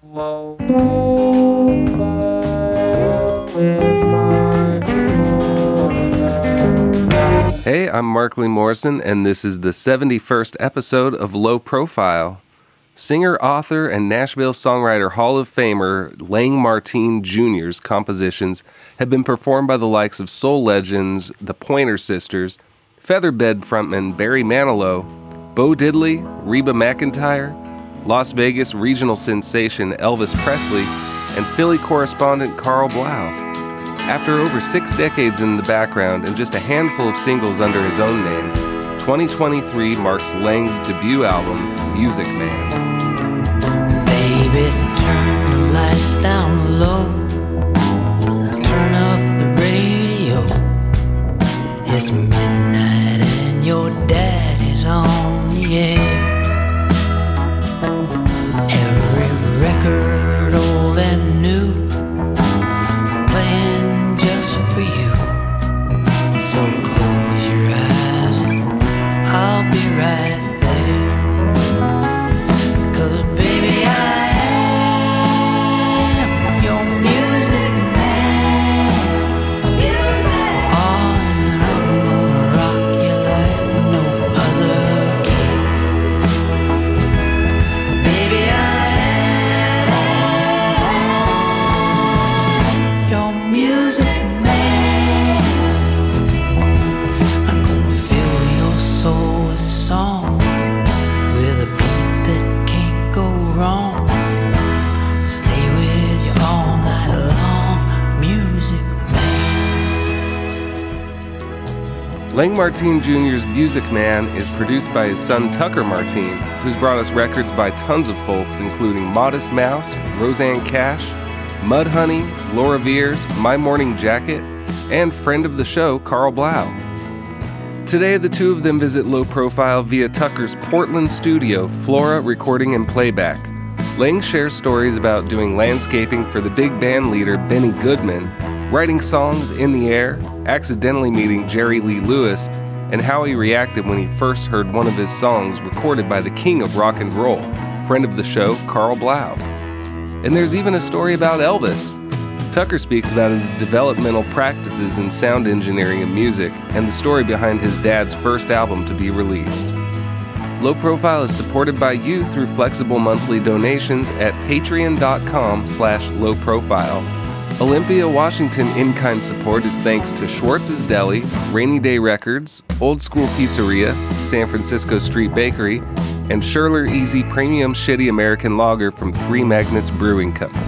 Hey, I'm Mark Lee Morrison, and this is the 71st episode of Low Profile. Singer, author, and Nashville Songwriter Hall of Famer Lang Martine Jr.'s compositions have been performed by the likes of soul legends the Pointer Sisters, Featherbed frontman Barry Manilow, Bo Diddley, Reba McEntire, Las Vegas regional sensation Elvis Presley, and Philly correspondent Carl Blau. After over 6 decades in the background and just a handful of singles under his own name, 2023 marks Lang's debut album, Music Man. Baby, turn the lights down low, turn up the radio. It's midnight and your daddy's on the air. Every record, old and new, playing just for you. So close your eyes and I'll be right there. 'Cause baby, I am your music man. Oh, and I'm gonna rock you like no other can. Baby, I am your music man. I'm gonna fill your soul with song, with a beat that can't go wrong. Stay with you all night long, music man. Lang Martine Jr.'s Music Man is produced by his son Tucker Martine, who's brought us records by tons of folks including Modest Mouse, Roseanne Cash, Mudhoney, Laura Veers, My Morning Jacket, and friend of the show Carl Blau. Today, the two of them visit Low Profile via Tucker's Portland studio, Flora Recording and Playback. Lang shares stories about doing landscaping for the big band leader Benny Goodman, writing songs in the air, accidentally meeting Jerry Lee Lewis, and how he reacted when he first heard one of his songs recorded by the king of rock and roll, friend of the show Carl Blau. And there's even a story about Elvis. Tucker speaks about his developmental practices in sound engineering and music, and the story behind his dad's first album to be released. Low Profile is supported by you through flexible monthly donations at patreon.com/lowprofile. Olympia, Washington in-kind support is thanks to Schwartz's Deli, Rainy Day Records, Old School Pizzeria, San Francisco Street Bakery, and Schurler Easy Premium Shitty American Lager from Three Magnets Brewing Company.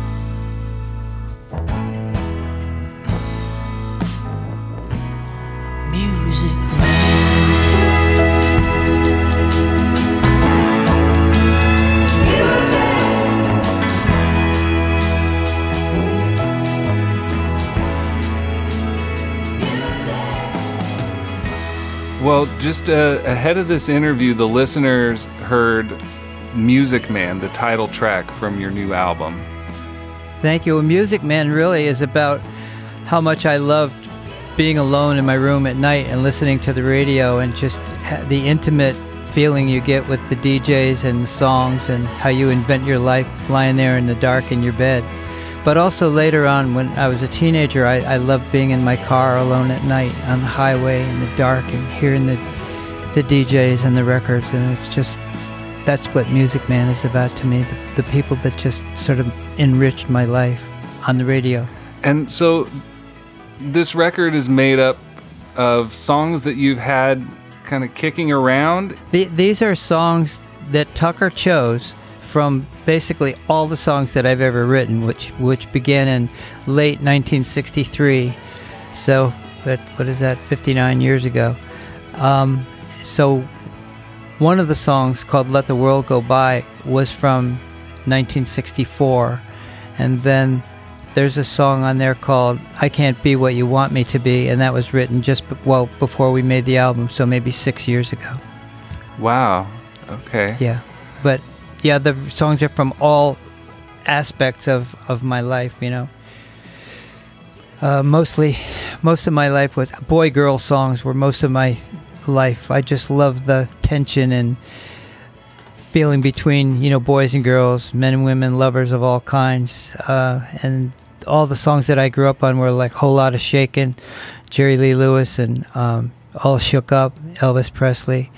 Music man. Well, just ahead of this interview, the listeners heard Music Man, the title track from your new album. Thank you. Well, Music Man really is about how much I loved being alone in my room at night and listening to the radio, and just the intimate feeling you get with the DJs and the songs, and how you invent your life lying there in the dark in your bed. But also later on, when I was a teenager, I loved being in my car alone at night on the highway in the dark and hearing the DJs and the records. And it's just, that's what Music Man is about to me, the people that just sort of enriched my life on the radio. And so this record is made up of songs that you've had kind of kicking around. These are songs that Tucker chose from basically all the songs that I've ever written, which began in late 1963. So what is that, 59 years ago. So one of the songs called Let the World Go By was from 1964. And then there's a song on there called I Can't Be What You Want Me to Be, and that was written just before we made the album, so maybe 6 years ago. Wow. Okay. Yeah. But yeah, the songs are from all aspects of my life, you know. Most of my life was boy-girl songs were most of my life. I just love the tension and feeling between, boys and girls, men and women, lovers of all kinds. And all the songs that I grew up on were like Whole Lotta Shakin', Jerry Lee Lewis, and All Shook Up, Elvis Presley.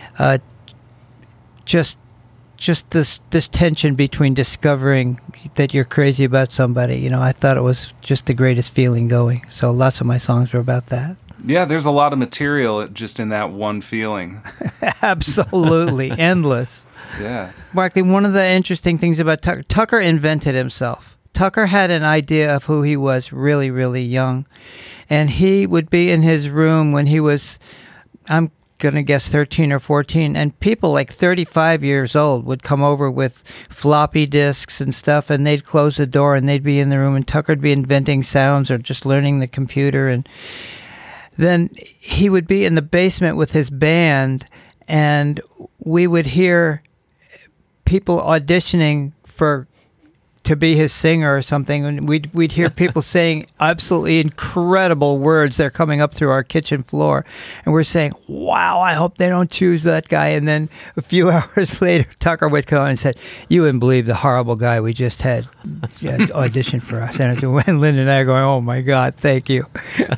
Just this tension between discovering that you're crazy about somebody. I thought it was just the greatest feeling going. So lots of my songs were about that. Yeah, there's a lot of material just in that one feeling. Absolutely. Endless. Yeah. Markley, one of the interesting things about Tucker invented himself. Tucker had an idea of who he was really, really young. And he would be in his room when he was, I'm going to guess 13 or 14, and people like 35 years old would come over with floppy disks and stuff, and they'd close the door and they'd be in the room, and Tucker'd be inventing sounds or just learning the computer. And then he would be in the basement with his band, and we would hear people auditioning to be his singer or something, and we'd hear people saying absolutely incredible words. They're coming up through our kitchen floor, and we're saying, wow, I hope they don't choose that guy. And then a few hours later, Tucker would come and said, you wouldn't believe the horrible guy we just had audition for us. And Lynn and I are going, oh my God, thank you.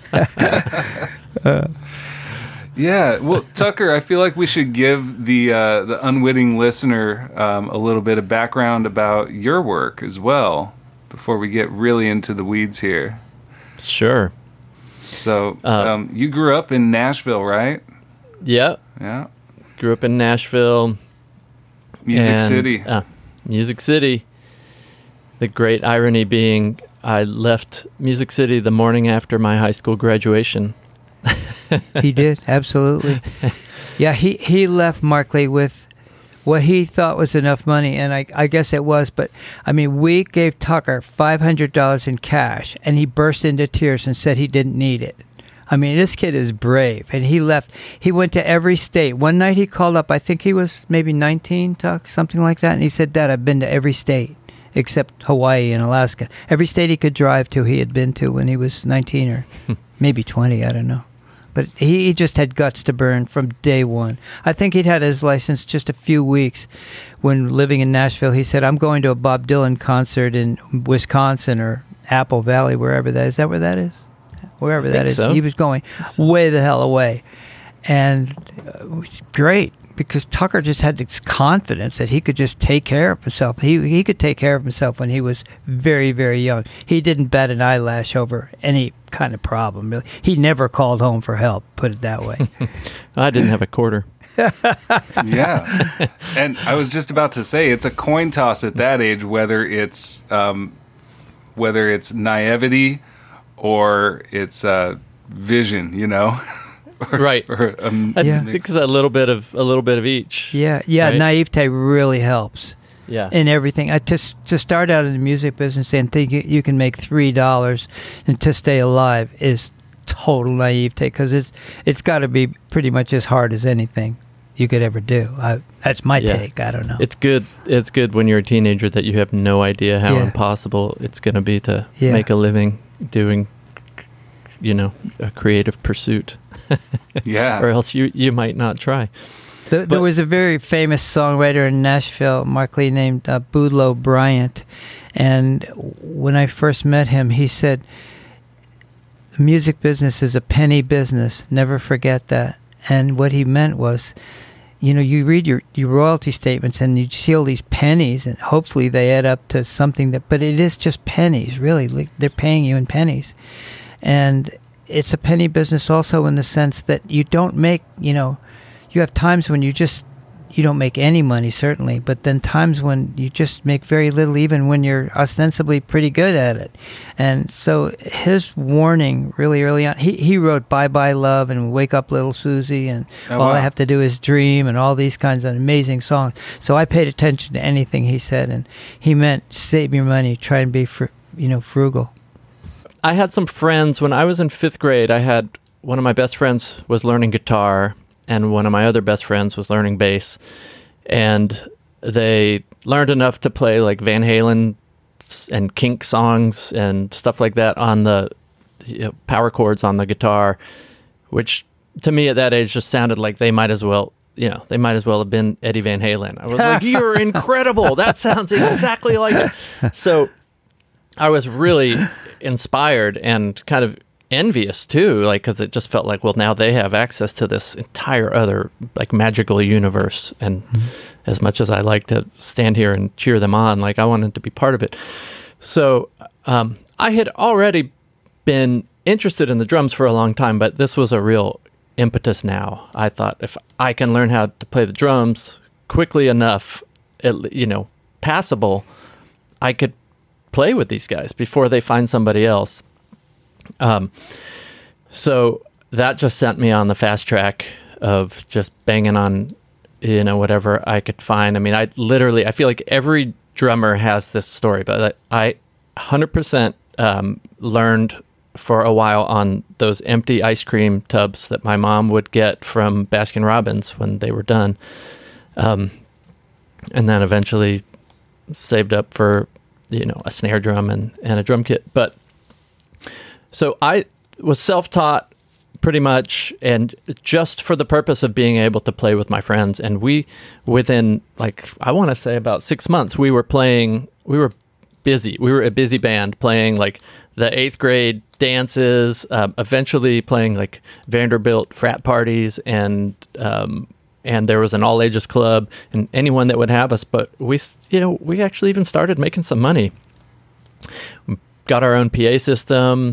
Yeah, well, Tucker, I feel like we should give the unwitting listener a little bit of background about your work as well before we get really into the weeds here. Sure. So, you grew up in Nashville, right? Yeah. Yeah. Grew up in Nashville. Music City. Music City. The great irony being I left Music City the morning after my high school graduation. He did, absolutely. Yeah, he left Markley with what he thought was enough money, and I guess it was, but I mean, we gave Tucker $500 in cash, and he burst into tears and said he didn't need it. I mean, this kid is brave, and he left. He went to every state. One night he called up, I think he was maybe 19, Tuck, something like that, and he said, Dad, I've been to every state except Hawaii and Alaska. Every state he could drive to, he had been to when he was 19 or maybe 20, I don't know. But he just had guts to burn from day one. I think he'd had his license just a few weeks when living in Nashville. He said, I'm going to a Bob Dylan concert in Wisconsin or Apple Valley, wherever that is. Is that where that is? Wherever that is. So. He was going way the hell away. And it was great because Tucker just had this confidence that he could just take care of himself. He could take care of himself when he was very, very young. He didn't bat an eyelash over any kind of problem, really. He never called home for help, put it that way. I didn't have a quarter. Yeah. And I was just about to say, it's a coin toss at that age, whether it's naivety or it's vision, Right. Yeah. I think it's a little bit of each. Yeah, right? naivete really helps. Yeah. In everything. To start out in the music business and think you can make $3 and to stay alive is total naivete because it's got to be pretty much as hard as anything you could ever do. That's my take. I don't know. It's good when you're a teenager that you have no idea how impossible it's going to be to make a living doing, a creative pursuit. Yeah. Or else you might not try. There was a very famous songwriter in Nashville, Markley, named Boudleaux Bryant. And when I first met him, he said, the music business is a penny business. Never forget that. And what he meant was, you read your royalty statements and you see all these pennies, and hopefully they add up to something but it is just pennies, really. They're paying you in pennies. And it's a penny business also in the sense that you don't make, you have times when you don't make any money, certainly, but then times when you just make very little, even when you're ostensibly pretty good at it. And so his warning really early on, he wrote Bye Bye Love and Wake Up Little Susie and All I Have to Do Is Dream and all these kinds of amazing songs. So I paid attention to anything he said, and he meant save your money, try and be frugal. I had some friends when I was in 5th grade. I had one of my best friends was learning guitar, and one of my other best friends was learning bass. And they learned enough to play like Van Halen and Kink songs and stuff like that on the power chords on the guitar, which to me at that age just sounded like they might as well they might as well have been Eddie Van Halen. I was like, you're incredible. That sounds exactly like it. So I was really inspired and kind of envious too, like, because it just felt like, well, now they have access to this entire other like magical universe. And as much as I like to stand here and cheer them on, like I wanted to be part of it. So I had already been interested in the drums for a long time, but this was a real impetus now. I thought if I can learn how to play the drums quickly enough, passable, I could play with these guys before they find somebody else. So that just sent me on the fast track of just banging on, whatever I could find. I mean, I feel like every drummer has this story, but I 100% learned for a while on those empty ice cream tubs that my mom would get from Baskin-Robbins when they were done. And then eventually saved up for, a snare drum and a drum kit. But so I was self-taught pretty much, and just for the purpose of being able to play with my friends. And within I want to say about 6 months, we were busy. We were a busy band playing like the 8th grade dances, eventually playing like Vanderbilt frat parties, and there was an all ages club and anyone that would have us. But we actually even started making some money. We got our own PA system.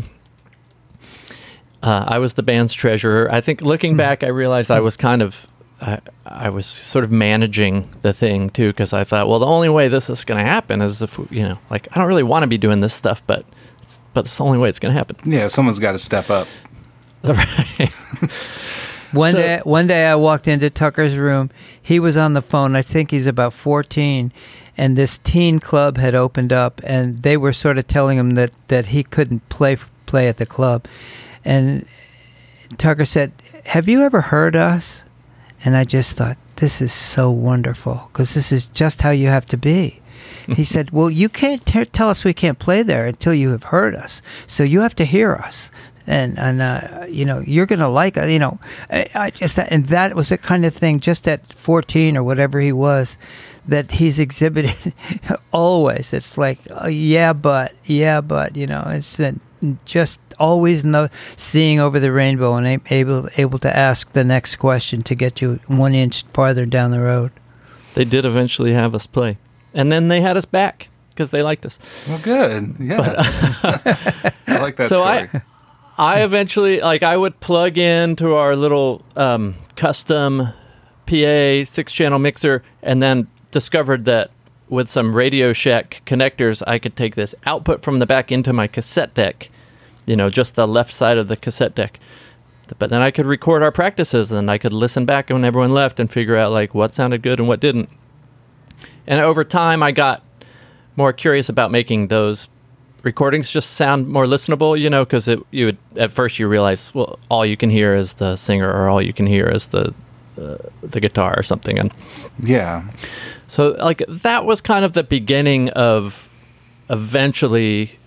I was the band's treasurer. I think looking back, I realized I was I was sort of managing the thing too, because I thought, well, the only way this is going to happen is if, I don't really want to be doing this stuff, but it's the only way it's going to happen. Yeah, someone's got to step up. Right. One day I walked into Tucker's room. He was on the phone. I think he's about 14, and this teen club had opened up, and they were sort of telling him that he couldn't play at the club. And Tucker said, "Have you ever heard us?" And I just thought, this is so wonderful, because this is just how you have to be. He said, well, you can't tell us we can't play there until you have heard us. So you have to hear us. And you're going to like it. And that was the kind of thing, just at 14 or whatever he was, that he's exhibited always. It's like, but, it's just always seeing over the rainbow and able to ask the next question to get you 1 inch farther down the road. They did eventually have us play, and then they had us back because they liked us. Well, good. Yeah. I like that story. I eventually, I would plug into our little custom PA 6-channel mixer, and then discovered that with some Radio Shack connectors, I could take this output from the back into my cassette deck, just the left side of the cassette deck. But then I could record our practices, and I could listen back when everyone left and figure out what sounded good and what didn't. And over time, I got more curious about making those recordings just sound more listenable, because at first you realize, well, all you can hear is the singer, or all you can hear is the guitar or something. And yeah. So that was kind of the beginning of eventually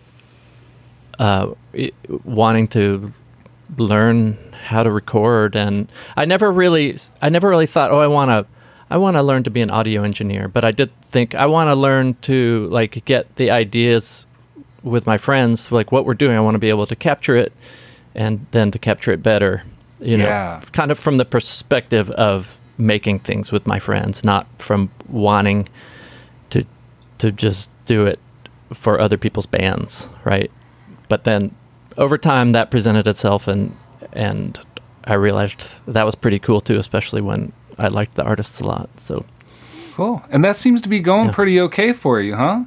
wanting to learn how to record. And I never really thought, I want to learn to be an audio engineer, but I did think I want to learn to get the ideas with my friends, what we're doing. I want to be able to capture it, and then to capture it better, kind of from the perspective of making things with my friends, not from wanting to just do it for other people's bands, right? But then over time that presented itself, and I realized that was pretty cool too, especially when I liked the artists a lot. So cool. And that seems to be going pretty okay for you, huh?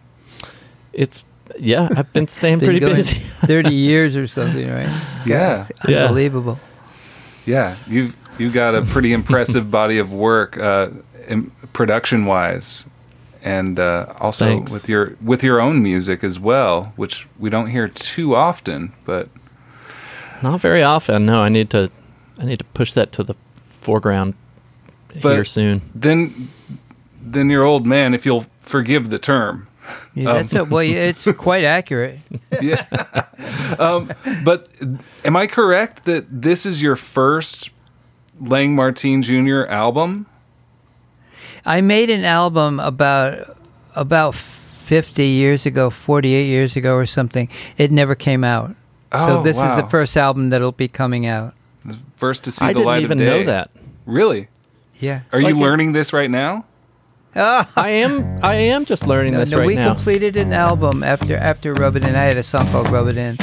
I've been staying pretty busy. 30 years or something, right? Yeah. Unbelievable. Yeah. You've got a pretty impressive body of work, production-wise, and also Thanks. with your own music as well, which we don't hear too often, but not very often. No, I need to push that to the foreground here soon. Then you're old man, if you'll forgive the term. Yeah, it's quite accurate. Yeah. But am I correct that this is your first Lang Martin Jr. album? I made an album about 50 years ago, 48 years ago or something. It never came out. So Oh, this is wow. the first album that'll be coming out. First to see I the light didn't of even day. know that. Really? Yeah. Are you Like it- learning this right now? I am just learning this right we now. completed an album after Rub It In. I had a song called Rub It In.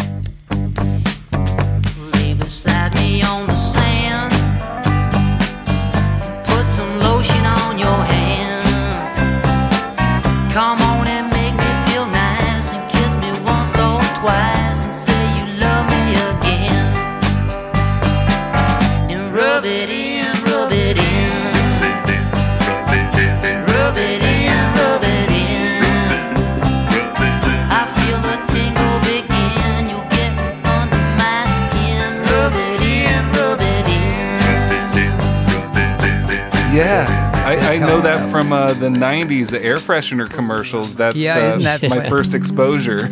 Lay beside me on the sand. Put some lotion on your hand. Come on and make me feel nice and kiss me once or twice and say you love me again. And rub it in, rub it in. Rub it in, rub it in. I feel a tingle begin. You'll get under my skin. Rub it in, rub it in. Yeah. I know that from the 90s, the air freshener commercials. That's Yeah, isn't that my fun? first exposure.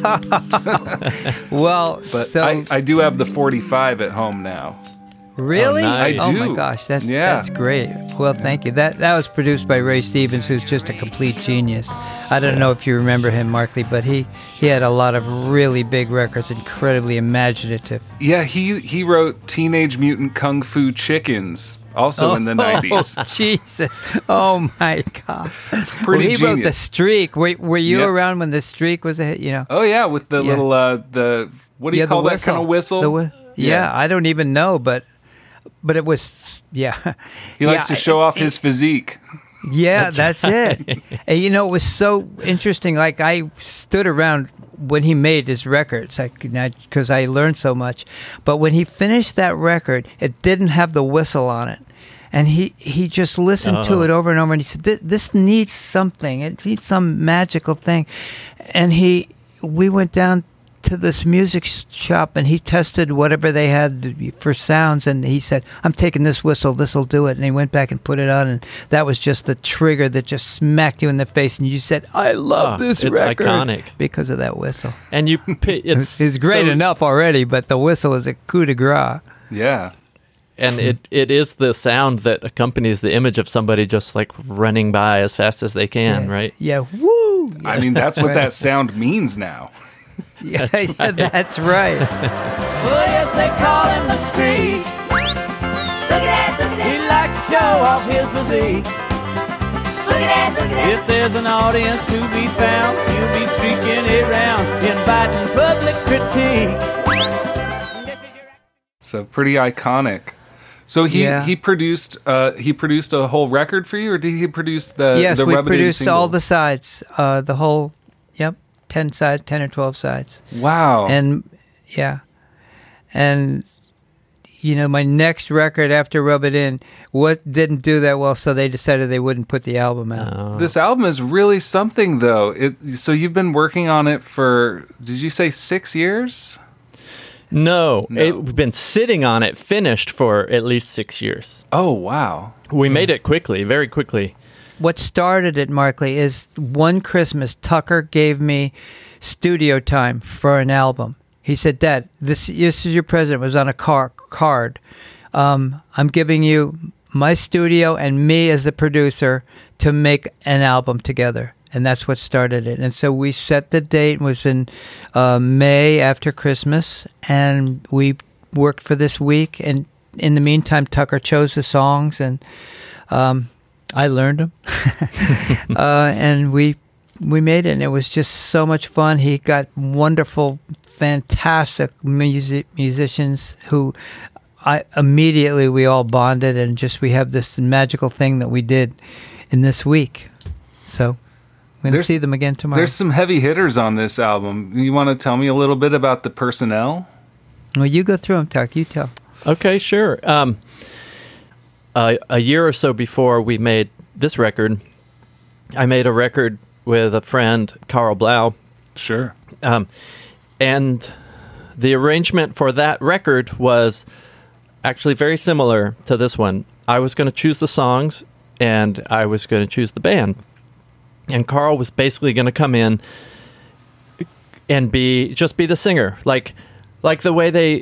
Well, But so I do have the 45 at home now. really? Oh, nice. I do. my gosh, that's Yeah. great. Well, thank you. That was produced by Ray Stevens, who's just a complete genius. I don't know if you remember him, Markley, but he had a lot of really big records, incredibly imaginative. Yeah, he wrote Teenage Mutant Kung Fu Chickens, also in the 90s. Oh, Jesus. Oh, my God. Pretty he wrote The genius. Streak. Were you Yep. around when The Streak was a hit, you know? Oh yeah, with the Yeah. little the what do you Yeah, the call that kind of whistle? Yeah, I don't even know, but it was, yeah. He likes to show off his physique. Yeah, that's it. And you know, it was so interesting. Like, I stood around when he made his records, because I learned so much. But when he finished that record, it didn't have the whistle on it. And he just listened to it over and over, and he said, "This needs something. It needs some magical thing." And we went down to this music shop, and he tested whatever they had for sounds, and he said, "I'm taking this whistle. This will do it." And he went back and put it on, and that was just the trigger that just smacked you in the face, and you said, "I love this it's record," iconic. because of that whistle. And it's great so- enough already, but the whistle is a coup de grace. Yeah. And it is the sound that accompanies the image of somebody just like running by as fast as they can, right? Yeah, woo! I mean, that's what Right. that sound means now. Yeah, that's right. Well, yes, they call him the Streak. Look at that. He likes to show off his physique. Look at that. If there's an audience to be found, he'll be streaking it round, inviting public critique. So pretty iconic. So he produced a whole record for you, or did he produce the Yes, the we Rub It In produced single? all the sides, the whole, 10 or 12 sides. Wow. And and you know, my next record after Rub It In, didn't do that well, so they decided they wouldn't put the album out. This album is really something, though. So you've been working on it for, did you say 6 years? No. We've been sitting on it finished for at least 6 years. Oh, wow. We made it quickly, very quickly. What started it, Markley, is one Christmas, Tucker gave me studio time for an album. He said, "Dad, this is your present." It was on a card. I'm giving you my studio and me as the producer to make an album together. And that's what started it. And so we set the date. It was in May after Christmas. And we worked for this week. And in the meantime, Tucker chose the songs. And I learned them. And we made it. And it was just so much fun. He got wonderful, fantastic musicians who immediately we all bonded. And just we have this magical thing that we did in this week. So I'm going to see them again tomorrow. There's some heavy hitters on this album. You want to tell me a little bit about the personnel? Well, you go through them, Tuck. You tell. Okay, sure. A year or so before we made this record, I made a record with a friend, Carl Blau. Sure. And the arrangement for that record was actually very similar to this one. I was going to choose the songs, and I was going to choose the band. And Carl was basically going to come in and be the singer, like the way they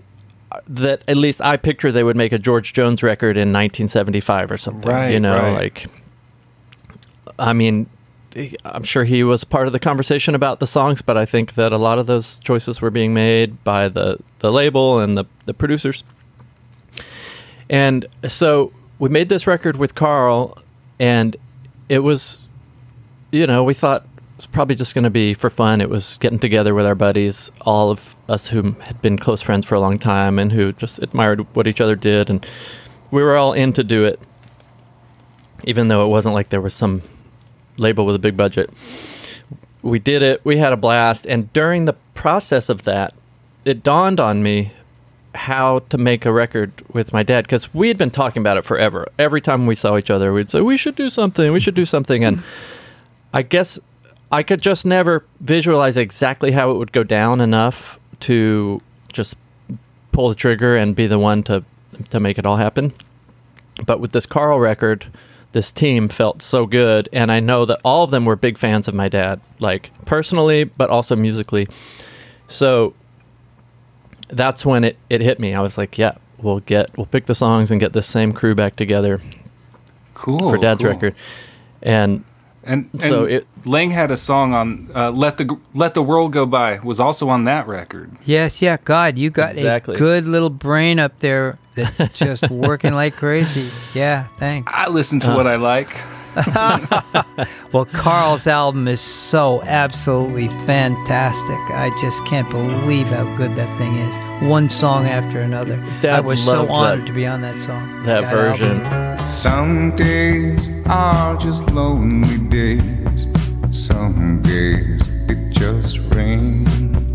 that at least I picture they would make a George Jones record in 1975 or something. Right, you know, right. like, I mean, I'm sure he was part of the conversation about the songs, but I think that a lot of those choices were being made by the label and the producers. And so we made this record with Carl, and it was, you know, we thought it was probably just going to be for fun. It was getting together with our buddies, all of us who had been close friends for a long time and who just admired what each other did. And we were all in to do it, even though it wasn't like there was some label with a big budget. We did it. We had a blast. And during the process of that, it dawned on me how to make a record with my dad, because we had been talking about it forever. Every time we saw each other, we'd say, we should do something. And I guess I could just never visualize exactly how it would go down enough to just pull the trigger and be the one to make it all happen. But with this Carl record, this team felt so good, and I know that all of them were big fans of my dad, like personally, but also musically. So that's when it hit me. I was like, yeah, we'll pick the songs and get this same crew back together for Dad's record. And so Lang had a song on "Let the World Go By" was also on that record. Yes, yeah, God, you got a good little brain up there that's just working like crazy. Yeah, thanks. I listen to what I like. Well, Carl's album is so absolutely fantastic. I just can't believe how good that thing is. One song after another. Dad I was so loved honored that- to be on that song. that version. album. Some days are just lonely days. Some days it just rains.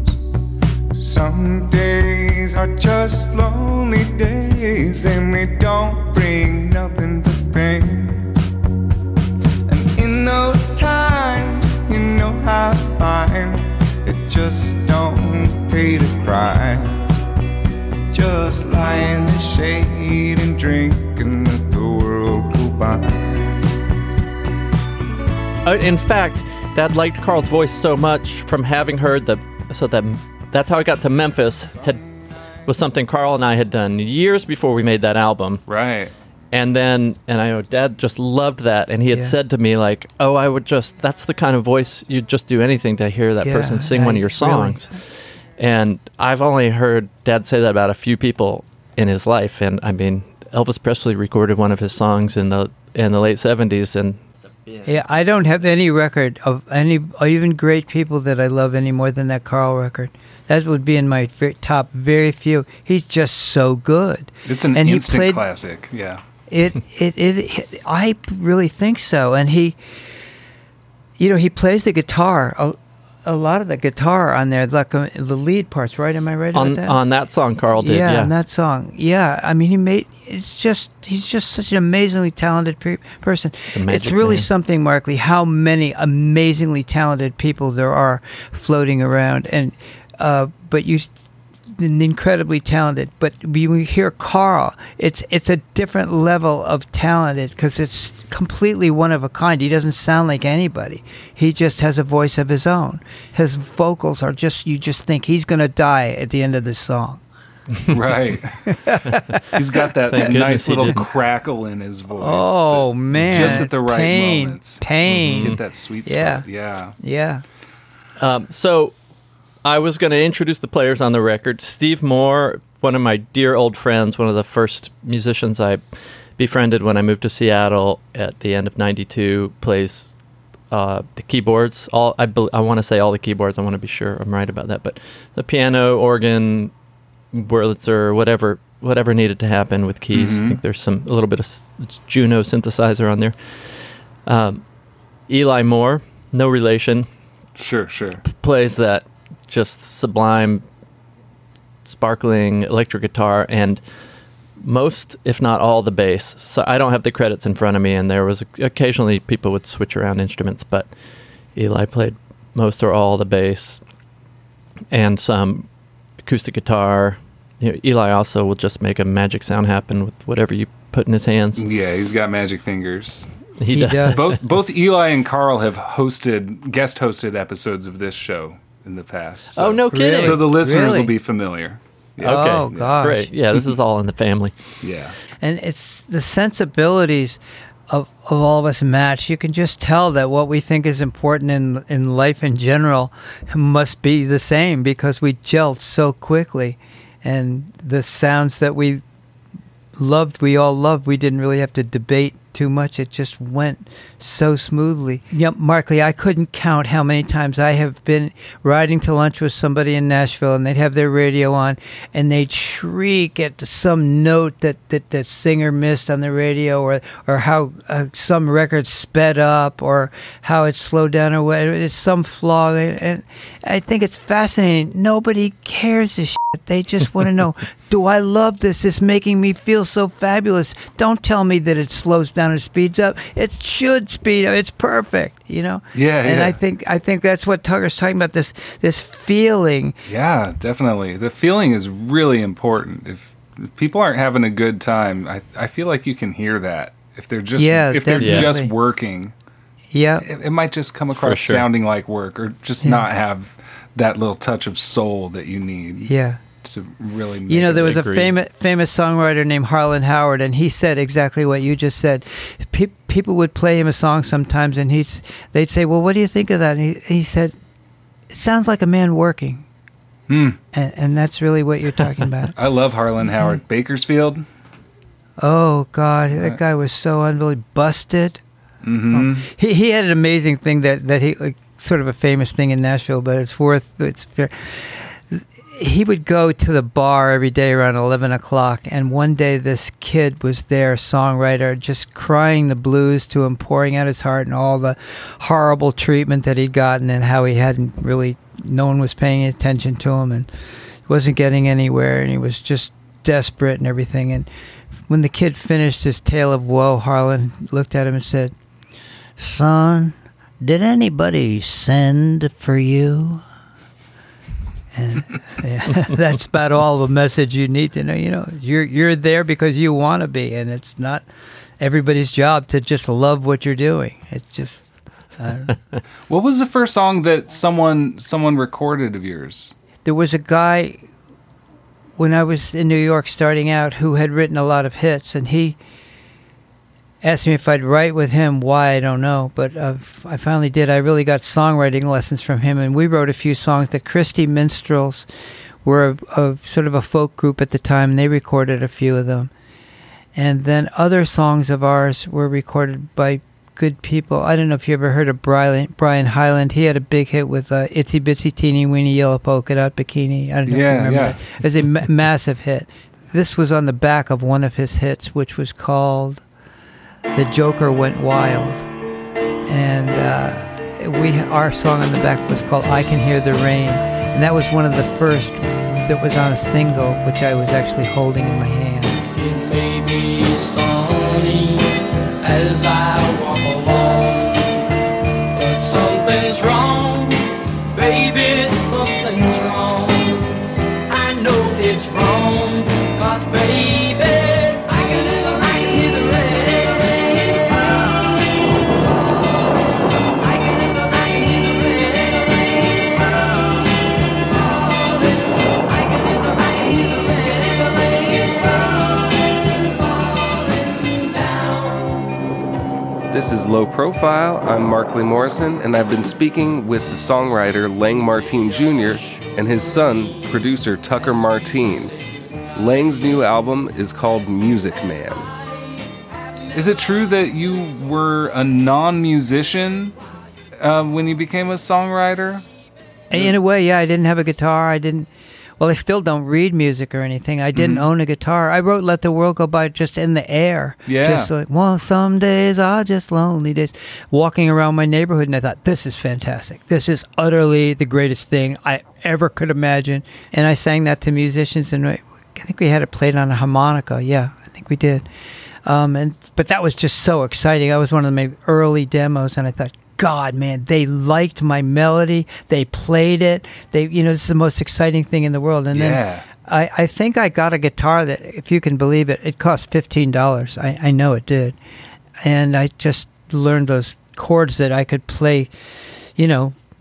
Some days are just lonely days, and they don't bring nothing but pain. And in those times, you know how to find it just don't pay to cry. Just lie in the shade and drink and let the world go by. In fact, Dad liked Carl's voice so much from having heard that's how I got to Memphis. Was something Carl and I had done years before we made that album. Right. And I know Dad just loved that, and he had said to me, like, oh, that's the kind of voice you'd just do anything to hear that person sing one of your songs. Really. And I've only heard Dad say that about a few people in his life. And I mean, Elvis Presley recorded one of his songs in the late 70s, and yeah, I don't have any record of any even great people that I love any more than that Carl record. That would be in my top very few. He's just so good. It's an instant classic. Yeah. I really think so. And he plays the guitar. A lot of the guitar on there, like the lead parts, right? Am I right about that? On that song, Carl did. Yeah, on that song. Yeah, I mean, he's just such an amazingly talented person. It's really something, Mark Lee, how many amazingly talented people there are floating around, and but you. Incredibly talented, but when we hear Carl, it's a different level of talented because it's completely one of a kind. He doesn't sound like anybody. He just has a voice of his own. His vocals are you just think he's going to die at the end of this song. Right. He's got that nice little crackle in his voice. Oh, man. Just at the right moments. Pain. Hit that sweet spot. Yeah. So I was going to introduce the players on the record. Steve Moore, one of my dear old friends, one of the first musicians I befriended when I moved to Seattle at the end of '92, plays the keyboards. I want to say all the keyboards. I want to be sure I'm right about that. But the piano, organ, Wurlitzer, whatever needed to happen with keys. Mm-hmm. I think there's a little bit of Juno synthesizer on there. Eli Moore, no relation. Sure. Plays that just sublime, sparkling electric guitar and most, if not all, the bass. So I don't have the credits in front of me, and there was occasionally people would switch around instruments, but Eli played most or all the bass and some acoustic guitar. Eli also will just make a magic sound happen with whatever you put in his hands. Yeah, he's got magic fingers. He does. Both Eli and Carl have guest hosted episodes of this show in the past. So. Oh, no kidding. So the listeners will be familiar. Okay. Oh, gosh. Great. Yeah, this is all in the family. Yeah. And it's the sensibilities of all of us match. You can just tell that what we think is important in life in general must be the same because we gelled so quickly. And the sounds that we all loved. We didn't really have to debate too much. It just went so smoothly. Yep, Markley, I couldn't count how many times I have been riding to lunch with somebody in Nashville and they'd have their radio on and they'd shriek at some note that singer missed on the radio or how some record sped up or how it slowed down or whatever. It's some flaw. And I think it's fascinating. Nobody cares this shit. They just want to know, do I love this? It's making me feel so fabulous. Don't tell me that it slows down or speeds up. It should speed up. It's perfect, you know? Yeah, and yeah. I think that's what Tucker's talking about, this feeling. Yeah, definitely. The feeling is really important. If people aren't having a good time, I feel like you can hear that. If they're just they're just working. Yeah. It might just come across sure. sounding like work or just not have that little touch of soul that you need. Yeah. To really make there was Agreed. a famous songwriter named Harlan Howard, and he said exactly what you just said. People would play him a song sometimes, and they'd say, well, what do you think of that? And he said, it sounds like a man working. And that's really what you're talking about. I love Harlan Howard. Bakersfield. Oh, God, that guy was so unbelievable. Busted. Mm-hmm. He had an amazing thing that he, like, sort of a famous thing in Nashville, but it's fair. He would go to the bar every day around 11 o'clock, and one day this kid was there, songwriter, just crying the blues to him, pouring out his heart and all the horrible treatment that he'd gotten and how he hadn't really, no one was paying attention to him and he wasn't getting anywhere and he was just desperate and everything. And when the kid finished his tale of woe, Harlan looked at him and said, "Son, did anybody send for you?" And that's about all the message you need to know. You're there because you want to be, and it's not everybody's job to just love what you're doing. It's just. What was the first song that someone recorded of yours? There was a guy when I was in New York starting out who had written a lot of hits, and he asked me if I'd write with him. Why, I don't know, but I finally did. I really got songwriting lessons from him, and we wrote a few songs. The Christie Minstrels were a sort of a folk group at the time, and they recorded a few of them. And then other songs of ours were recorded by good people. I don't know if you ever heard of Brian Hyland. He had a big hit with Itsy Bitsy Teeny Weeny Yellow Polka Dot Bikini. I don't know if you remember that. It was a massive hit. This was on the back of one of his hits, which was called The Joker Went Wild, and our song on the back was called I Can Hear the Rain, and that was one of the first that was on a single, which I was actually holding in my hand. It may be sunny as I walk along, but something's wrong, baby, something's wrong. I know it's wrong, 'cause baby, I can hear the rain. I can hear the rain. I can hear the This is Low Profile. I'm Markley Morrison, and I've been speaking with the songwriter Lang Martine Jr. and his son, producer Tucker Martine. Lang's new album is called Music Man. Is it true that you were a non-musician when you became a songwriter? In a way, yeah, I didn't have a guitar. I still don't read music or anything. I didn't own a guitar. I wrote Let the World Go By just in the air. Yeah. Just like, well, some days are just lonely days. Walking around my neighborhood, and I thought, this is fantastic. This is utterly the greatest thing I ever could imagine. And I sang that to musicians, and I think we had it played on a harmonica. Yeah, I think we did. But that was just so exciting. That was one of my early demos, and I thought, God, man, they liked my melody. They played it. This is the most exciting thing in the world. And then I think I got a guitar that, if you can believe it, it cost $15. I know it did. And I just learned those chords that I could play,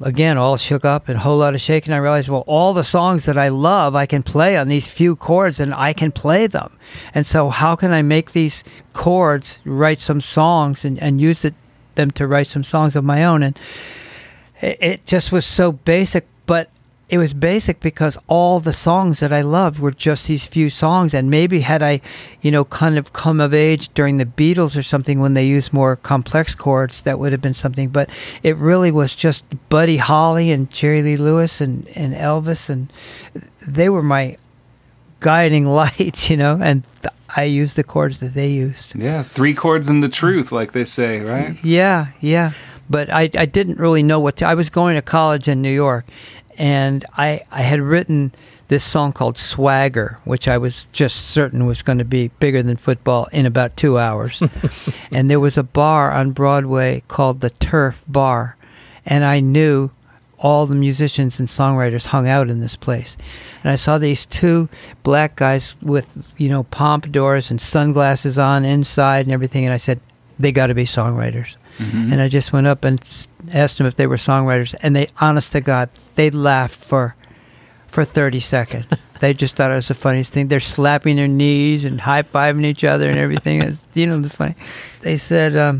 again, all shook up and a whole lot of shaking. I realized, well, all the songs that I love, I can play on these few chords, and I can play them. And so how can I make these chords write some songs and use them to write some songs of my own? And it just was so basic, but it was basic because all the songs that I loved were just these few songs. And maybe had I, kind of come of age during the Beatles or something when they used more complex chords, that would have been something. But it really was just Buddy Holly and Jerry Lee Lewis and Elvis, and they were my guiding lights, and I used the chords that they used. Yeah, 3 chords and the truth, like they say, right? Yeah. But I didn't really know I was going to college in New York, and I had written this song called Swagger, which I was just certain was going to be bigger than football in about 2 hours. And there was a bar on Broadway called the Turf Bar, and I knew all the musicians and songwriters hung out in this place. And I saw these 2 black guys with, pompadours and sunglasses on inside and everything, and I said, they got to be songwriters. Mm-hmm. And I just went up and asked them if they were songwriters, and they, honest to God, they laughed for 30 seconds. They just thought it was the funniest thing. They're slapping their knees and high-fiving each other and everything. It's, the funny. They said,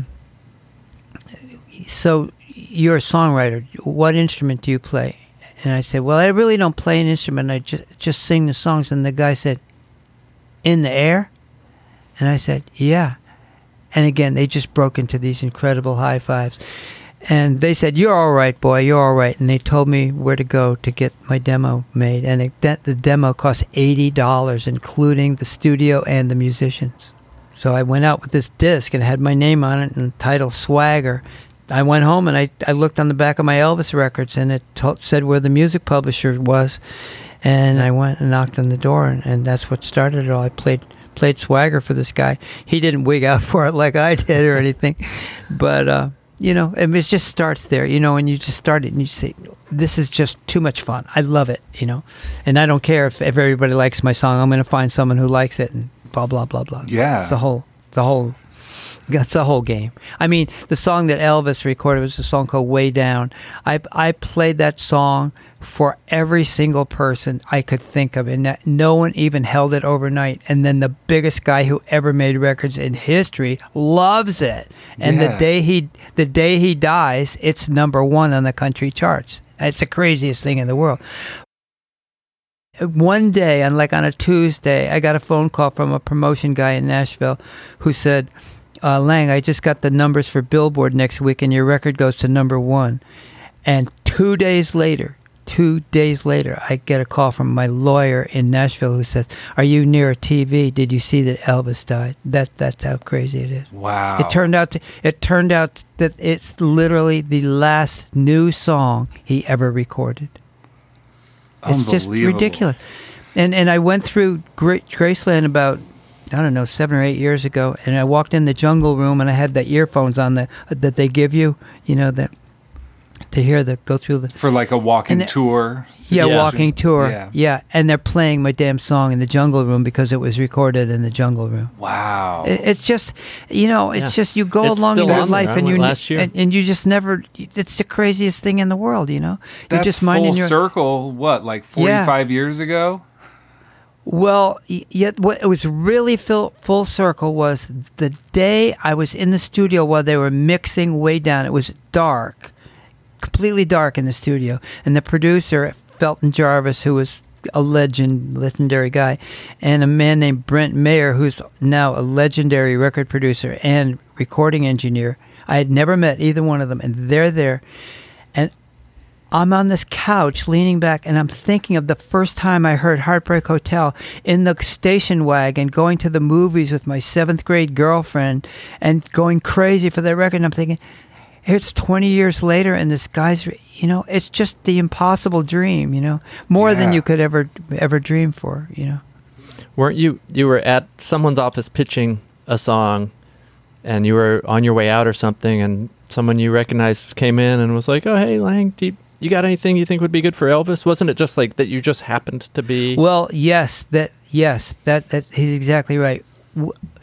so you're a songwriter. What instrument do you play? And I said, well, I really don't play an instrument. I just sing the songs. And the guy said, in the air? And I said, yeah. And again, they just broke into these incredible high fives. And they said, you're all right, boy, you're all right. And they told me where to go to get my demo made. And the demo cost $80, including the studio and the musicians. So I went out with this disc and had my name on it and title Swagger. I went home and I looked on the back of my Elvis records, and it said where the music publisher was. And I went and knocked on the door, and that's what started it all. I played Swagger for this guy. He didn't wig out for it like I did or anything, but it just starts there, and you just start it and you say, this is just too much fun. I love it, and I don't care if everybody likes my song. I'm going to find someone who likes it, and blah blah blah blah. Yeah, it's that's the whole game. I mean, the song that Elvis recorded was a song called Way Down. I played that song for every single person I could think of, and that no one even held it overnight. And then the biggest guy who ever made records in history loves it. And the day he dies, it's #1 on the country charts. It's the craziest thing in the world. One day, on a Tuesday, I got a phone call from a promotion guy in Nashville who said, Lang, I just got the numbers for Billboard next week, and your record goes to #1. And 2 days later, I get a call from my lawyer in Nashville who says, are you near a TV? Did you see that Elvis died? That's how crazy it is. Wow. It turned out that it's literally the last new song he ever recorded. It's just ridiculous. And I went through Graceland about, 7 or 8 years ago, and I walked in the Jungle Room, and I had the earphones on that they give you, that to hear go through the... For like a walking tour? Walking tour. Yeah, and they're playing my damn song in the Jungle Room because it was recorded in the Jungle Room. Wow. It's just, it's just you go along in your life and you just never... It's the craziest thing in the world, That's you're just full circle, what, like 45 years ago? Well, what it was really full circle was the day I was in the studio while they were mixing Way Down. It was dark, completely dark in the studio. And the producer, Felton Jarvis, who was a legendary guy, and a man named Brent Mayer, who's now a legendary record producer and recording engineer. I had never met either one of them, and they're there. And I'm on this couch leaning back, and I'm thinking of the first time I heard Heartbreak Hotel in the station wagon, going to the movies with my 7th grade girlfriend and going crazy for that record. And I'm thinking, it's 20 years later, and this guy's, it's just the impossible dream, more than you could ever dream for, Weren't you were at someone's office pitching a song, and you were on your way out or something, and someone you recognized came in and was like, oh, hey, Lang, you got anything you think would be good for Elvis? Wasn't it just like that you just happened to be... Well, yes, that he's exactly right.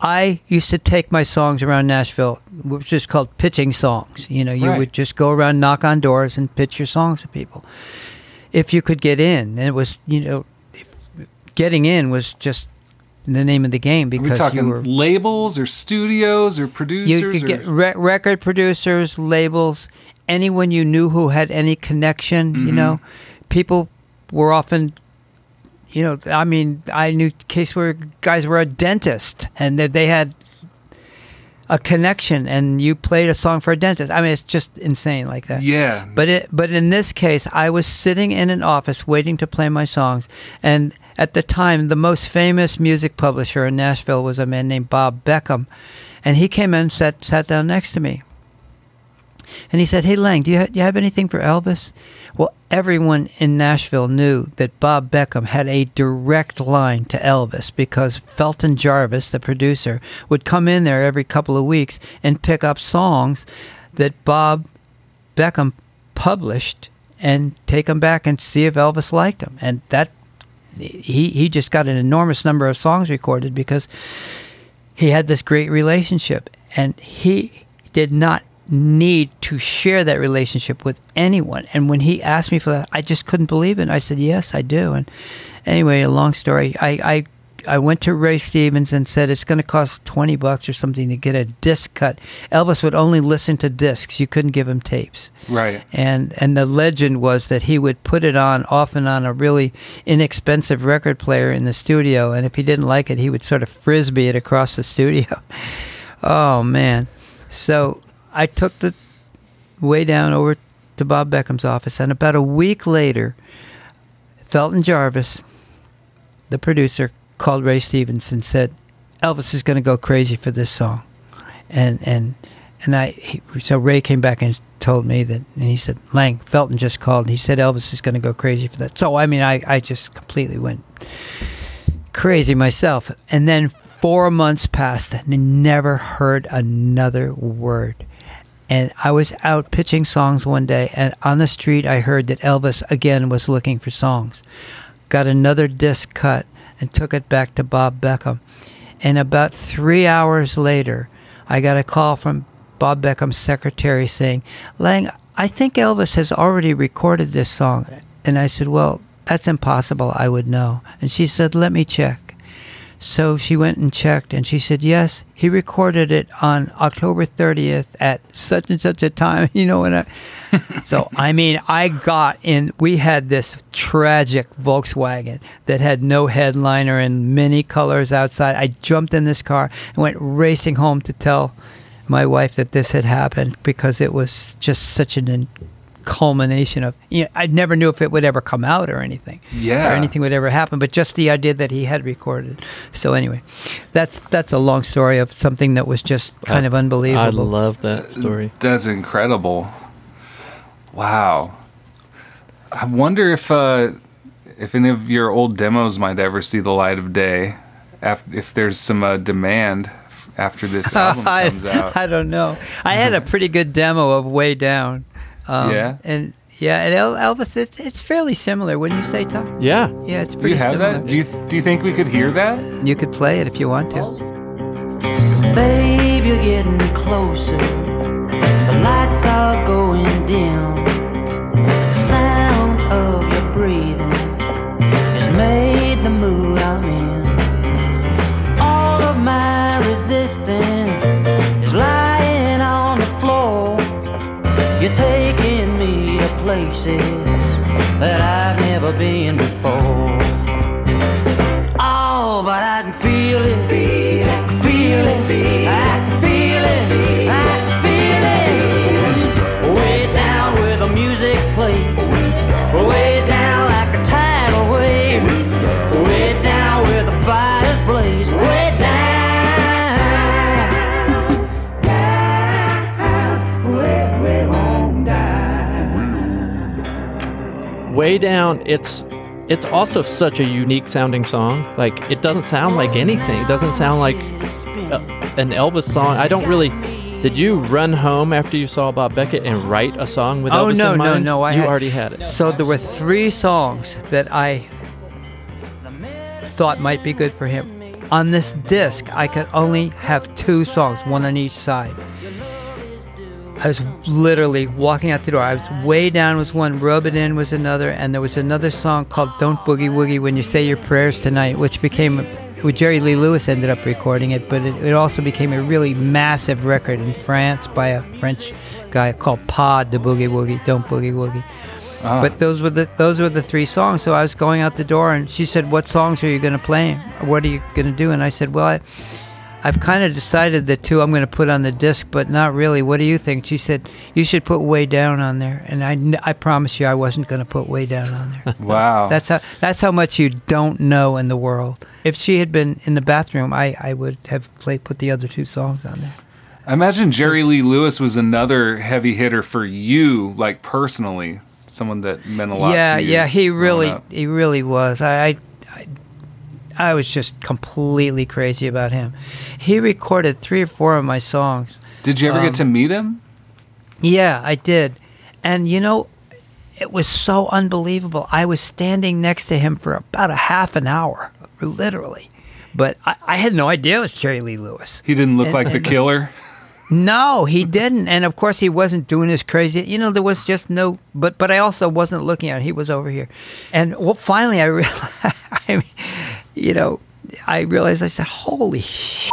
I used to take my songs around Nashville, which is called pitching songs. You know, you Right. would just go around, knock on doors, and pitch your songs to people. If you could get in, and it was, you know, getting in was just the name of the game Are we because talking you were. labels or studios or producers? You could get record producers, labels, anyone you knew who had any connection. You know, people were often, you know, I mean, I knew case where guys were a dentist and that they had a connection, and you played a song for a dentist. I mean, it's just insane like that. Yeah. But in this case, I was sitting in an office waiting to play my songs, and at the time, the most famous music publisher in Nashville was a man named Bob Beckham, and he came in and sat down next to me. And he said, "Hey, Lang, do you have anything for Elvis?" Well, everyone in Nashville knew that Bob Beckham had a direct line to Elvis because Felton Jarvis, the producer, would come in there every couple of weeks and pick up songs that Bob Beckham published and take them back and see if Elvis liked them. And that he just got an enormous number of songs recorded because he had this great relationship, and he did not need to share that relationship with anyone. And when he asked me for that, I just couldn't believe it. I said, "Yes, I do." And anyway, a long story. I went to Ray Stevens and said it's going to cost $20 or something to get a disc cut. Elvis would only listen to discs. You couldn't give him tapes. Right. And the legend was that he would put it on often on a really inexpensive record player in the studio, and if he didn't like it, he would sort of frisbee it across the studio. Oh man. So I took the way down over to Bob Beckham's office, and about a week later, Felton Jarvis, the producer, called Ray Stevens and said, "Elvis is going to go crazy for this song." So Ray came back and told me that, and he said, "Lang, Felton just called, and he said Elvis is going to go crazy for that." So, I mean, I just completely went crazy myself. And then 4 months passed, and I never heard another word. And I was out pitching songs one day, and on the street I heard that Elvis again was looking for songs. Got another disc cut and took it back to Bob Beckham. And about 3 hours later, I got a call from Bob Beckham's secretary saying, "Lang, I think Elvis has already recorded this song." And I said, "Well, that's impossible. I would know." And she said, "Let me check." So she went and checked, and she said, "Yes, he recorded it on October 30th at such and such a time." You know what? So, I mean, I got in. We had this tragic Volkswagen that had no headliner and many colors outside. I jumped in this car and went racing home to tell my wife that this had happened because it was just such an culmination of, you know, I never knew if it would ever come out or anything. Yeah. Or anything would ever happen, but just the idea that he had recorded. So anyway, that's a long story of something that was just kind of unbelievable. I love that story. That's incredible. Wow. I wonder if any of your old demos might ever see the light of day, if there's some demand after this album comes out. I don't know. I had a pretty good demo of Way Down. Yeah? And Elvis, it's fairly similar, wouldn't you say, Tom? Yeah. Yeah, it's Do pretty you have similar. that? Do you think we could hear that? You could play it if you want to. Babe, you're getting closer. The lights are going dim. The sound of your breathing has made the mood I'm in. All of my resistance is lying on the floor. You're taking me to places that I've never been before. Oh, but I can feel it, feel it, I can feel it, I can feel it. Way down where the music plays, way down like a tidal wave, way down where the fires blaze, way down. Way Down, it's also such a unique sounding song. Like, it doesn't sound like anything. It doesn't sound like an Elvis song. I don't really... Did you run home after you saw Bob Beckett and write a song with Elvis in mind? No. You already had it. So there were 3 songs that I thought might be good for him. On this disc, I could only have 2 songs, one on each side. I was literally walking out the door. I was Way Down was one, Rub It In was another, and there was another song called Don't Boogie Woogie When You Say Your Prayers Tonight, which became, Jerry Lee Lewis ended up recording it, but it also became a really massive record in France by a French guy called Pas de Boogie Woogie, Don't Boogie Woogie. But those were the 3 songs. So I was going out the door, and she said, "What songs are you going to play? What are you going to do?" And I said, "Well, I've kind of decided the 2 I'm going to put on the disc, but not really. What do you think?" She said, "You should put Way Down on there." And I promise you, I wasn't going to put Way Down on there. Wow. That's how much you don't know in the world. If she had been in the bathroom, I would have put the other 2 songs on there. I imagine Jerry Lee Lewis was another heavy hitter for you, like personally. Someone that meant a lot to you. Yeah, he really was. I was just completely crazy about him. He recorded 3 or 4 of my songs. Did you ever get to meet him? Yeah, I did. And it was so unbelievable. I was standing next to him for about a half an hour, literally. But I had no idea it was Jerry Lee Lewis. He didn't look like the killer? No, he didn't. And of course, he wasn't doing his crazy. There was just no. But I also wasn't looking at him. He was over here. And finally, I realized. I realized. I said, "Holy shit!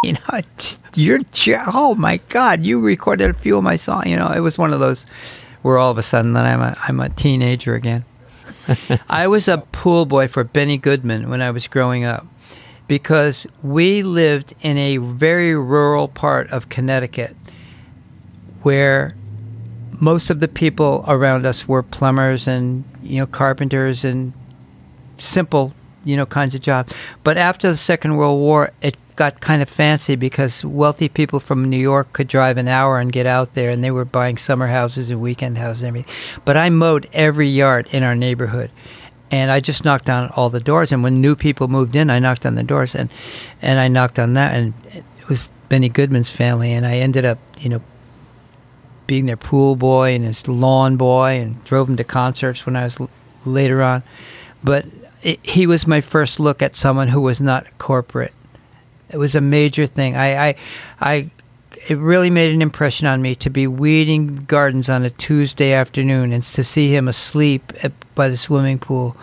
Oh my God! You recorded a few of my songs." It was one of those where all of a sudden then I'm a teenager again. I was a pool boy for Benny Goodman when I was growing up, because we lived in a very rural part of Connecticut where most of the people around us were plumbers and, carpenters and simple, kinds of jobs. But after the Second World War, it got kind of fancy because wealthy people from New York could drive an hour and get out there, and they were buying summer houses and weekend houses and everything. But I mowed every yard in our neighborhood. And I just knocked on all the doors. And when new people moved in, I knocked on the doors. And I knocked on that. And it was Benny Goodman's family. And I ended up, being their pool boy and his lawn boy, and drove him to concerts when I was later on. But he was my first look at someone who was not corporate. It was a major thing. It really made an impression on me to be weeding gardens on a Tuesday afternoon and to see him asleep by the swimming pool.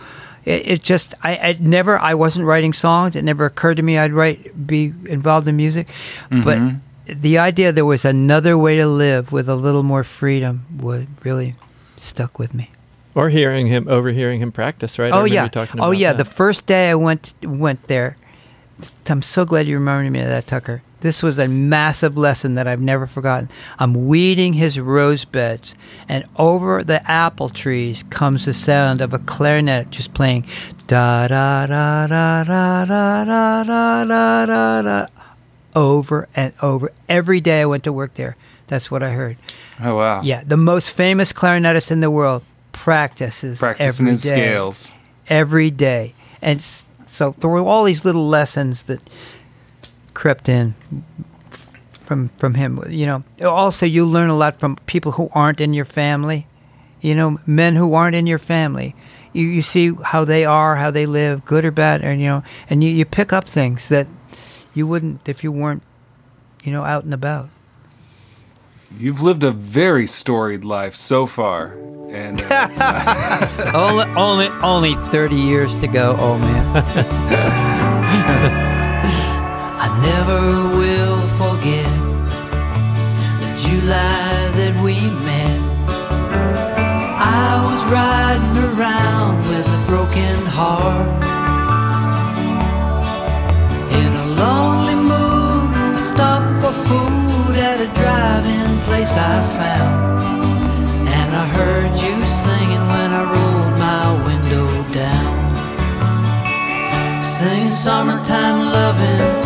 I wasn't writing songs. It never occurred to me I'd be involved in music. Mm-hmm. But the idea there was another way to live with a little more freedom really stuck with me. Or overhearing him practice, right? Oh, yeah. That. The first day I went there, I'm so glad you reminded me of that, Tucker. This was a massive lesson that I've never forgotten. I'm weeding his rose beds, and over the apple trees comes the sound of a clarinet just playing da da da da da da da da da da da over and over. Every day I went to work there. That's what I heard. Oh, wow. Yeah, the most famous clarinetist in the world practicing every day. Scales. Every day. And so there were all these little lessons that crept in from him. Also you learn a lot from people who aren't in your family. Men who aren't in your family. You see how they are, how they live, good or bad, and you pick up things that you wouldn't if you weren't, out and about. You've lived a very storied life so far, and only 30 years to go, old man. I never will forget the July that we met. I was riding around with a broken heart. In a lonely mood, I stopped for food at a drive-in place I found. And I heard you singing when I rolled my window down. Singing summertime loving,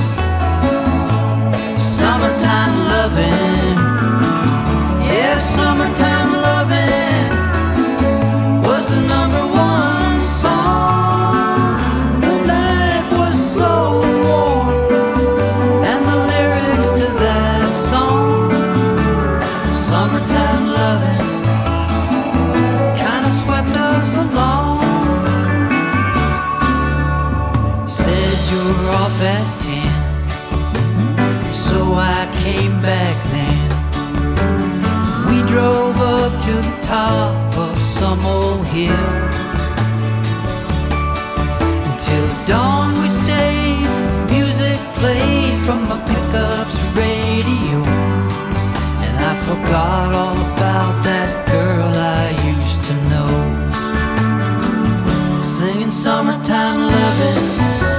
summertime loving. Yeah, summertime loving was the #1 song. The night was so warm, and the lyrics to that song, summertime loving, kinda swept us along. Said you were off top of some old hill. Until dawn we stayed, music played from a pickup's radio, and I forgot all about that girl I used to know. Singing summertime loving,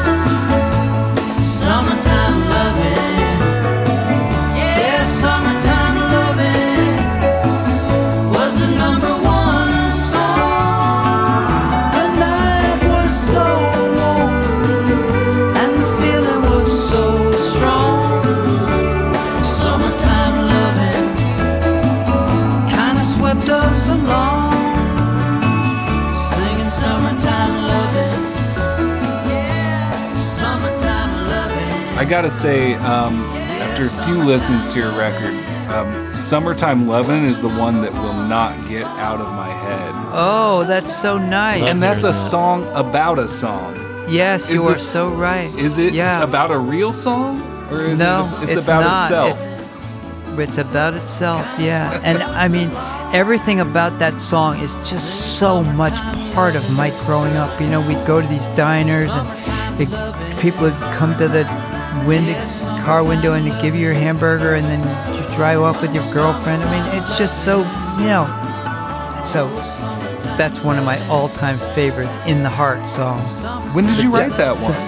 summertime loving. Yeah, summertime loving was the number one song. The night was so warm and the feeling was so strong. Summertime loving kinda swept us along. Singing summertime loving. Yeah, summertime loving. I gotta say, after a few listens to your record, Summertime Lovin' is the one that will not get out of my head. Oh, that's so nice. And that's a song about a song. Yes, Is you are this- so right. Is it Yeah. about a real song? Or is No, it's it's about not. itself? It's about itself, yeah. And I mean, everything about that song is just so much part of Mike growing up. You know, we'd go to these diners and people would come to the car window and they'd give you your hamburger and then you drive off with your girlfriend. I mean, it's just so, you know. So that's one of my all-time favorites, In the Heart song. When did you write that one?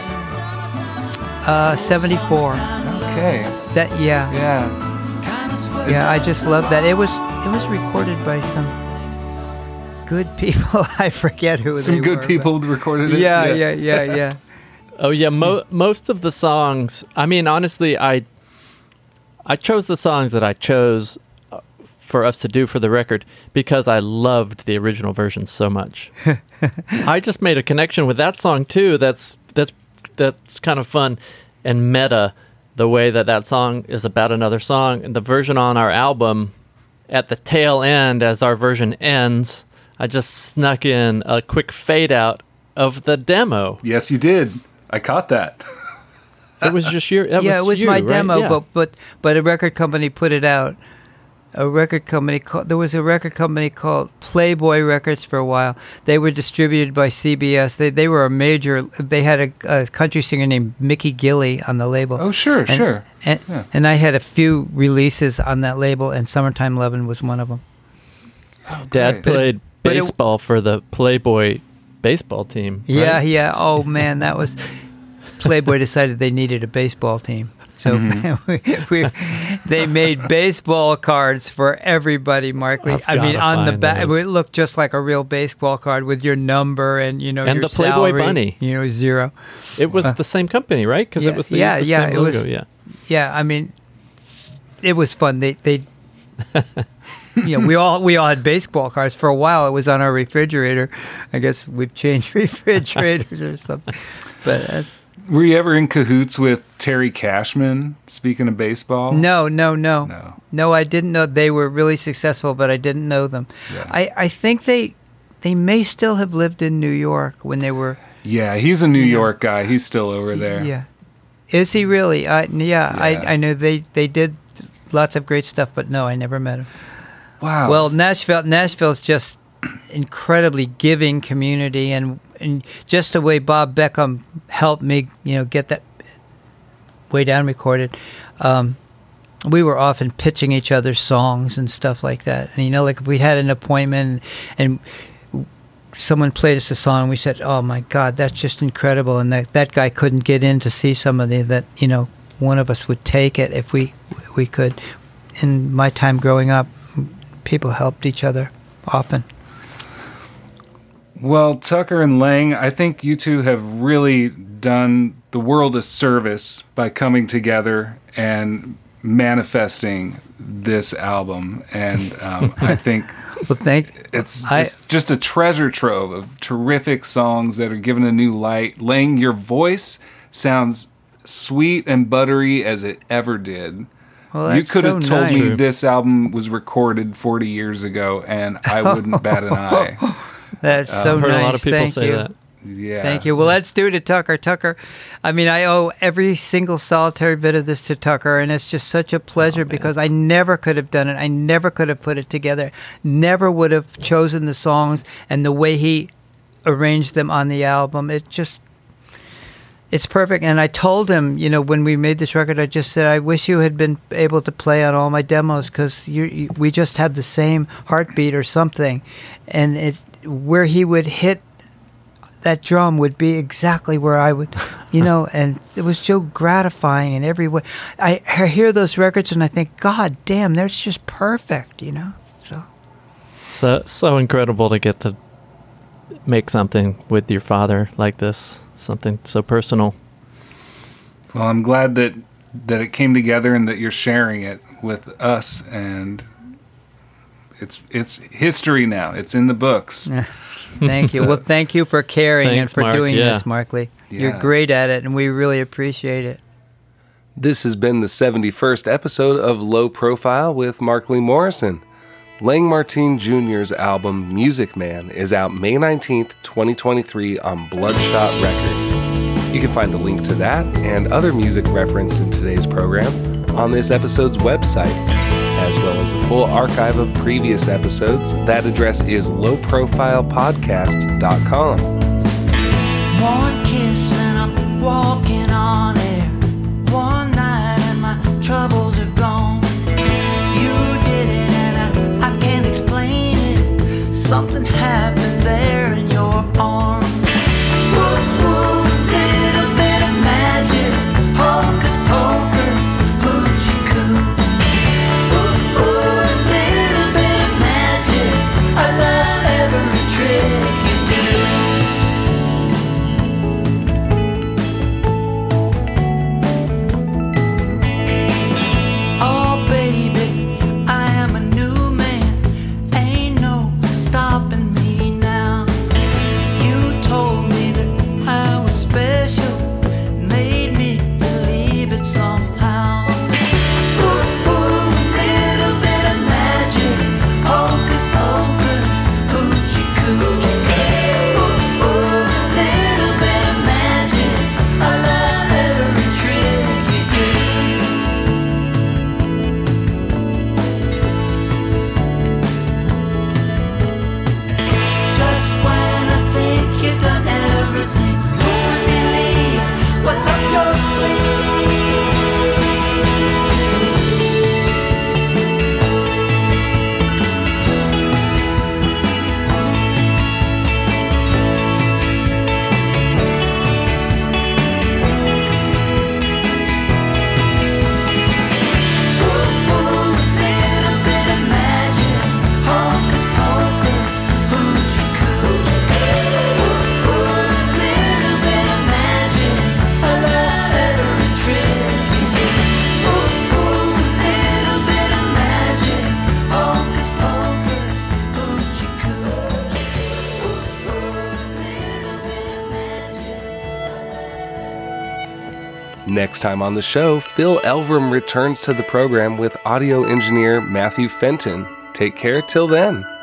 74. Okay. That, yeah. Yeah. Yeah, I just love that. It was recorded by some good people. I forget who they Some were. good but- people recorded it. Yeah. Oh yeah, most of the songs. I mean, honestly, I chose the songs that I chose for us to do for the record because I loved the original version so much. I just made a connection with that song too. That's kind of fun and meta. The way that song is about another song, and the version on our album, at the tail end, as our version ends, I just snuck in a quick fade out of the demo. Yes, you did. I caught that. It was just your. Yeah, it was you, my right? demo, Yeah. but a record company put it out. There was a record company called Playboy Records for a while. They were distributed by CBS. They were a major. They had a country singer named Mickey Gilley on the label. Oh, sure, sure. And, Yeah. and I had a few releases on that label, and Summertime Lovin' was one of them. Dad Great. played but it- baseball for the Playboy baseball team. Yeah, right? yeah. Oh man, that was Playboy decided they needed a baseball team. So they made baseball cards for everybody, Markley. I've I mean, gotta on the find back, those. it looked just like a real baseball card with your number and And your the Playboy salary, bunny. 0. It was the same company, right? Because yeah, it was the, yeah, used the yeah, same it logo. was- Yeah. Yeah, I mean, it was fun. They we all had baseball cards for a while. It was on our refrigerator. I guess we've changed refrigerators or something. But that's, Were you ever in cahoots with Terry Cashman? Speaking of baseball, no. No. I didn't know they were really successful, but I didn't know them. Yeah. I think they may still have lived in New York when they were. Yeah, he's a New York guy. He's still over there. Yeah, is he really? Yeah. I know they did lots of great stuff, but no, I never met him. Wow. Well, Nashville's just incredibly giving community, and just the way Bob Beckham helped me, get that Way Down recorded. We were often pitching each other songs and stuff like that. And like if we had an appointment and someone played us a song, we said, "Oh my God, that's just incredible!" And that guy couldn't get in to see somebody that one of us would take it if we could. In my time growing up, people helped each other often. Well, Tucker and Lang, I think you two have really done the world a service by coming together and manifesting this album. And I think Well, it's just a treasure trove of terrific songs that are given a new light. Lang, your voice sounds sweet and buttery as it ever did. Well, You that's could have so told nice. me this album was recorded 40 years ago, and I wouldn't bat an eye. That's so I've heard nice. a lot of people Thank say you. that. Yeah. Thank you. Well, let's do it to Tucker. Tucker, I mean, I owe every single solitary bit of this to Tucker, and it's just such a pleasure because I never could have done it. I never could have put it together. Never would have chosen the songs and the way he arranged them on the album. It's perfect. And I told him, when we made this record, I just said, I wish you had been able to play on all my demos because we just have the same heartbeat or something. And where he would hit that drum would be exactly where I would, and it was so gratifying in every way. I hear those records and I think, God damn, they're just perfect, So incredible to get to make something with your father like this, something so personal. Well, I'm glad that it came together and that you're sharing it with us, and it's history now. It's in the books. Yeah. Thank you. Well, thank you for caring Thanks, and for Mark. doing Yeah. this, Mark Lee. You're Yeah. great at it, and we really appreciate it. This has been the 71st episode of Low Profile with Mark Lee Morrison. Lang Martin Jr.'s album Music Man is out May 19th, 2023 on Bloodshot Records. You can find a link to that and other music referenced in today's program on this episode's website, as well as a full archive of previous episodes. That address is lowprofilepodcast.com. One kiss and I'm walking on air. One night and my troubles are gone. You did it and I can't explain it. Something happened there in your arms. Ooh, ooh, little bit of magic. Hocus pocus, hoochie coo. Ooh, ooh, little bit of magic. I love every trick you do. Oh baby, I am a new man. Ain't no stopping me now. You told me that I was special, made me believe it somehow. Ooh, ooh, little bit of magic, hocus pocus, hoochie coo. Ooh, ooh, little bit of magic. I love every trick you do. Just when I think you've done everything, who would believe what's up your sleeve? Ooh, ooh, little bit of magic, hocus pocus, hoochie coo. Ooh, ooh, little bit of magic. I love every trick you do. Ooh, ooh, little bit of magic, hocus pocus, hoochie coo. Ooh, ooh, little bit of magic. Next time on the show, Phil Elverum returns to the program with audio engineer Matthew Fenton. Take care till then.